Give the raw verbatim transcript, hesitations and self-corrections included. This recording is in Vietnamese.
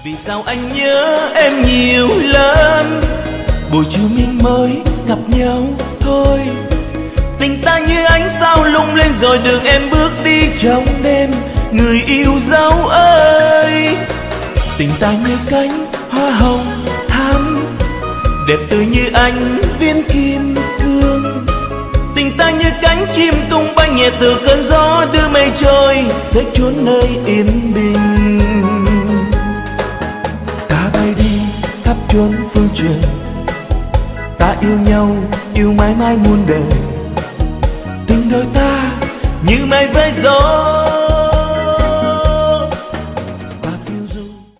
Vì sao anh nhớ em nhiều lắm, buổi chiều mình mới gặp nhau thôi. Tình ta như ánh sao lung lên rồi đường em bước đi trong đêm, người yêu dấu ơi. Tình ta như cánh hoa hồng thắm, đẹp tươi như ánh viên kim cương. Tình ta như cánh chim tung bay nhẹ từ cơn gió đưa mây trôi tới chốn nơi yên bình. Ta bay đi khắp chốn phương trời, ta yêu nhau yêu mãi mãi muôn đời. Tình đôi ta như mây với gió,